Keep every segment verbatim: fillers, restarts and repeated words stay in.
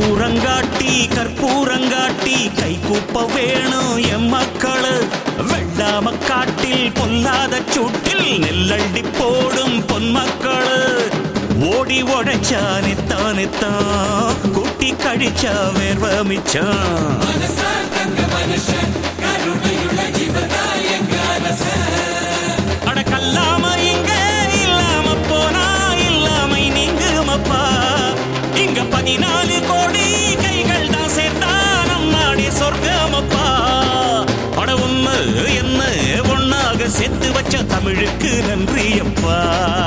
கற்பூரங்காட்டி கற்பூரங்காட்டி கை கூப்ப வேணும் எம் மக்களு. வெள்ளாம காட்டில் பொல்லாத சூட்டில் நெல்லண்டி போடும் பொன்மக்களு. ஓடி உழைச்சா நித்தான் நித்தான் கூட்டி கழிச்சா வேர்வ மிச்சம். அட கல்லாம இங்க இல்லாம போனா இல்லாமை நீங்குமப்பா. இங்க பதினாலு கோடி கைகள் தான் சேர்ந்தா நம் நாடே சொர்க்கமப்பா. அட உண்மை என்ன ஒன்னாக சேர்த்து வச்ச தமிழுக்கு நன்றி அப்பா.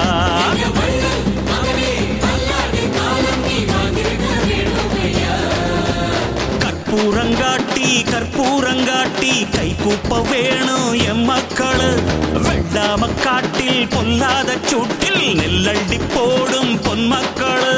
கற்பூரங்காட்டி கற்பூரங்காட்டி கை கூப்ப வேணும் எம் மக்களு. வெள்ளாம காட்டில் பொல்லாத சூட்டில் நெல்லண்டி போடும் பொன்மக்களு.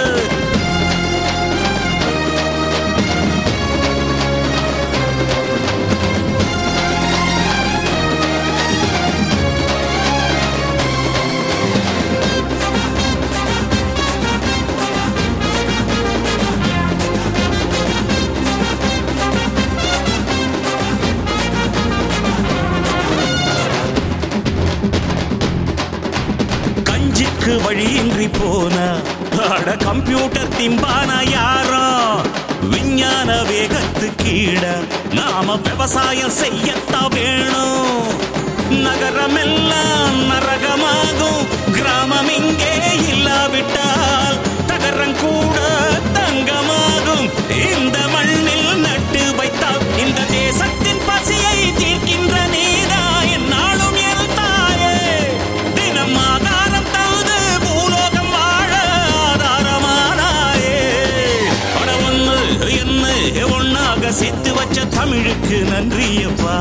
வழியின்றி போனா அட கம்ப்யூட்டர் திம்பானா யாரோ. விஞ்ஞான வேகத்து கீழ நாம விவசாயம் செய்யத்தான் வேணும். நகரமெல்லாம் நரகமாகும் கிராமம் இங்கே இல்லாவிட்டால் தகரம் கூட தங்கமாகும். இந்த மண்ணில் நட்டு வைத்தால் இந்த தேசத்தின் பசியை தீர்க்கின்ற நீரா என்னாலும் என் தாயே. தினம் ஆதாரம் தந்து பூலோகம் வாழ ஆதாரமானாயே. அட ஒண்ணு என்ன ஒன்னாக சேர்த்து வச்ச தமிழுக்கு நன்றியப்பா.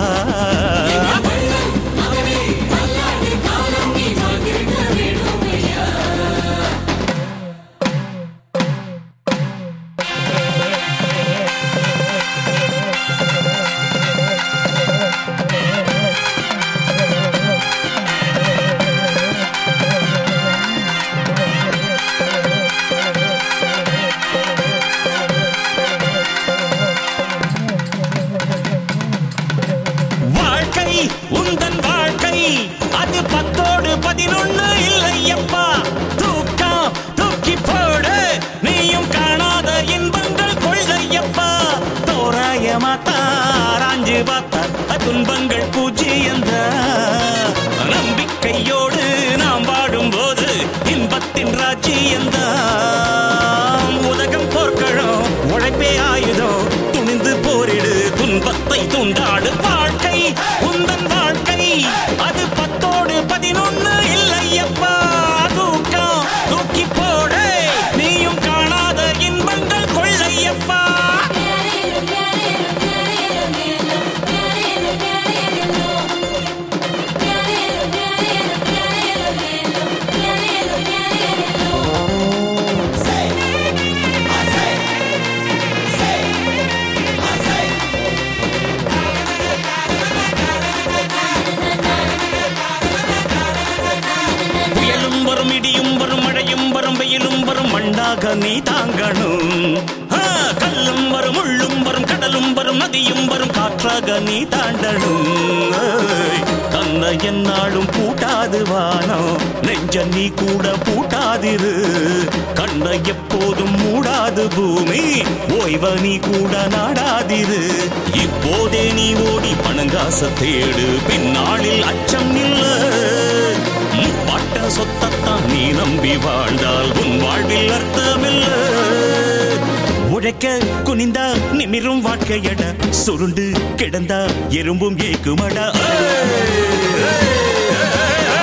உந்தன் வாழ்க்கை அது பத்தோடு பதினொன்னு இல்லையப்பா. தூக்கம் தூக்கி போடு நீயும் காணாத இன்பங்கள் கொள்ளையப்பா. தோராயமா தாராஞ்சு பார்த்தா துன்பங்கள் பூஜ்ஜியந்த. நம்பிக்கையோடு நாம் வாடும் போது இன்பத்தின் ராஜ்ஜியந்த. உலகம் போர்க்களம் உழைப்பே ஆயுதம் துணிந்து போரிடு துன்பத்தை துண்டாடு. வாழ்க்கை உந்தன் வாழ்க்கை அது பத்தோடு பதினொன்னு இல்லையப்பா. தூக்கம் தூக்கி போடு நீயும் காணாத இன்பங்கள் கொள்ளையப்பா. மண்ணாக நீ தாங்கணும். கல்லும் வரும் முள்ளும் வரும் கடலும் வரும் நதியும் வரும் காற்றாக நீ தாண்டணும். தன்னை என்னாலும் பூட்டாது வானம் நெஞ்ச நீ கூட பூட்டாதிரு. கண்ணை எப்போதும் மூடாது பூமி ஓய்வ நீ கூட நாடாதிரு. இப்போதே நீ ஓடி பணங்காச தேடு பின்னாளில் அச்சம் இல்ல. பட்ட சொத்தத்தான் நீ நம்பி வாழ்ந்தால் உன் வாழ்வில் அர்த்தமில்ல. உழைக்க குனிந்தா நிமிரும் வாழ்க்கையட சுருண்டு கிடந்தா எறும்பும் ஏக்குமடா.